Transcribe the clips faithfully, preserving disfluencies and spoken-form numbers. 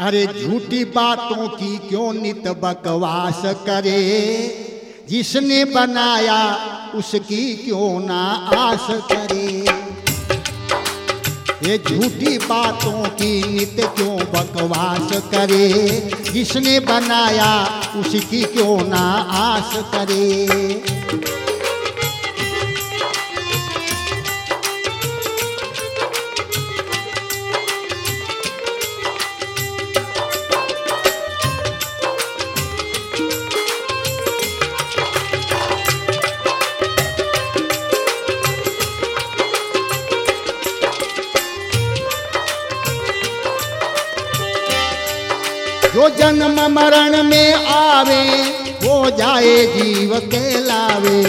अरे झूठी बातों की क्यों नित बकवास करे, जिसने बनाया उसकी क्यों ना आस करे। ये झूठी बातों की नित क्यों बकवास करे, जिसने बनाया उसकी क्यों ना आस करे। जो जन्म मरण में आवे वो जाए जीव कहलावे।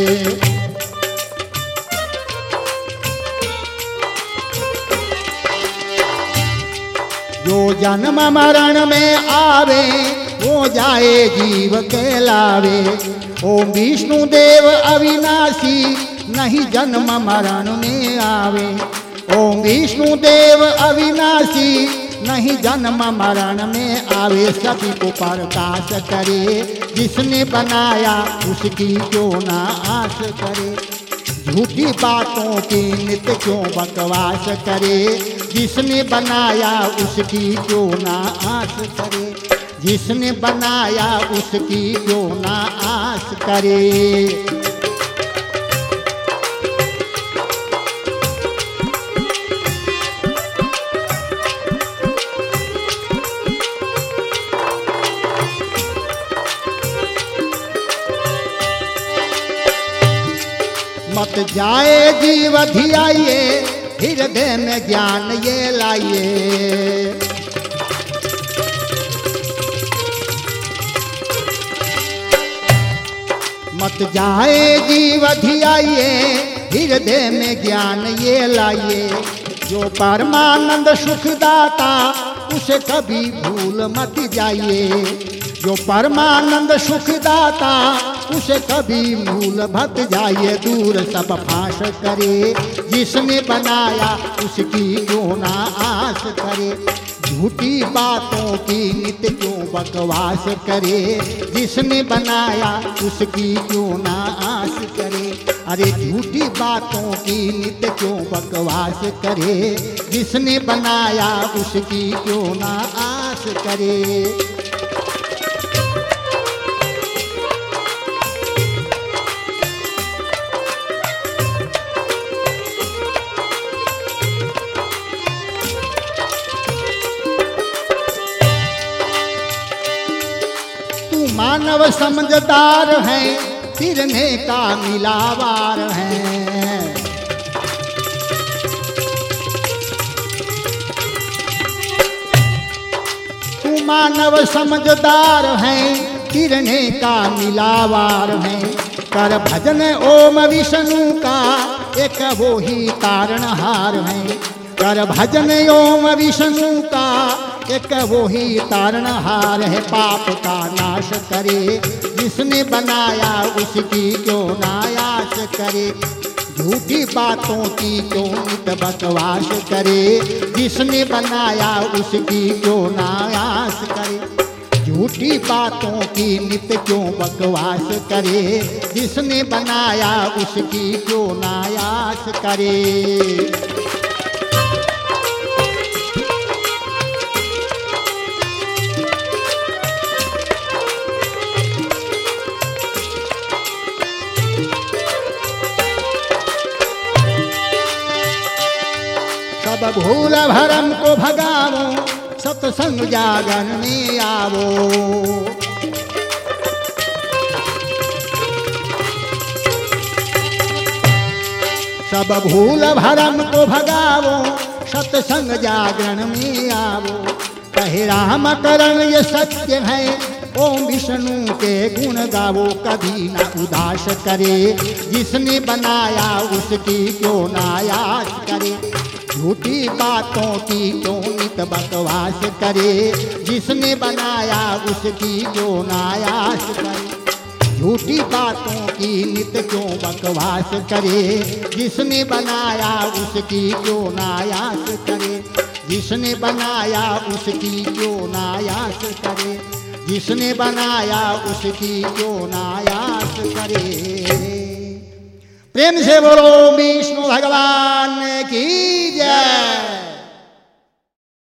जो जन्म मरण में आवे वो जाए जीव कहलावे। ओम विष्णु देव अविनाशी नहीं जन्म मरण में आवे। ओम विष्णु देव अविनाशी नहीं जन्म मरण में आवे। सभी को प्रकाश करे, जिसने बनाया उसकी क्यों ना आस करे। झूठी बातों की नित क्यों बकवास करे, जिसने बनाया उसकी क्यों ना आस करे। जिसने बनाया उसकी क्यों ना आस करे। मत जाए जीव धियाइए, हृदय में ज्ञान ये लाइए। मत जाए जीव धियाइए, हृदय में ज्ञान ये लाइए। जो परमानंद सुखदाता उसे कभी भूल मत जाइए। जो परमानंद सुखदाता उसे कभी भूल मत जाइए। दूर सब फांस करे, जिसने बनाया उसकी क्यों ना आस करे। झूठी बातों की नित क्यों बकवास करे, जिसने बनाया उसकी क्यों ना आस करे। अरे झूठी बातों की नित क्यों बकवास करे, जिसने बनाया उसकी क्यों ना आस करे। मानव समझदार है, फिरने का मिलावार है। तू मानव समझदार है, फिरने का मिलावार है। कर भजन ओम विष्णु का एक वो ही तारणहार है। कर भजन ओम विष्णु का एक वो ही तारणहार है। पाप का नाश करे, जिसने बनाया उसकी क्यों नायास करे। झूठी बातों की क्यों नित बकवास करे, जिसने बनाया उसकी क्यों नायास करे। झूठी बातों की नित क्यों बकवास करे, जिसने बनाया उसकी क्यों नायास करे। सब भूल भरम को भगावो, सत्संग जागरण में आवो। सब भूल भरम को भगावो, सत्संग जागरण में आवो। कहे राम करण ये सत्य है, ओम विष्णु के गुण गावो। कभी न उदास करे, जिसने बनाया उसकी क्यों नायास करे। झूठी बातों की क्यों नित बकवास करे, जिसने बनाया उसकी क्यों नायास करे। झूठी बातों की नित क्यों बकवास करे, जिसने बनाया उसकी क्यों नायास करे। जिसने बनाया उसकी क्यों नायास करे, जिसने बनाया उसकी क्यों नायास करे। प्रेम से बोलो विष्णु भगवान की जय।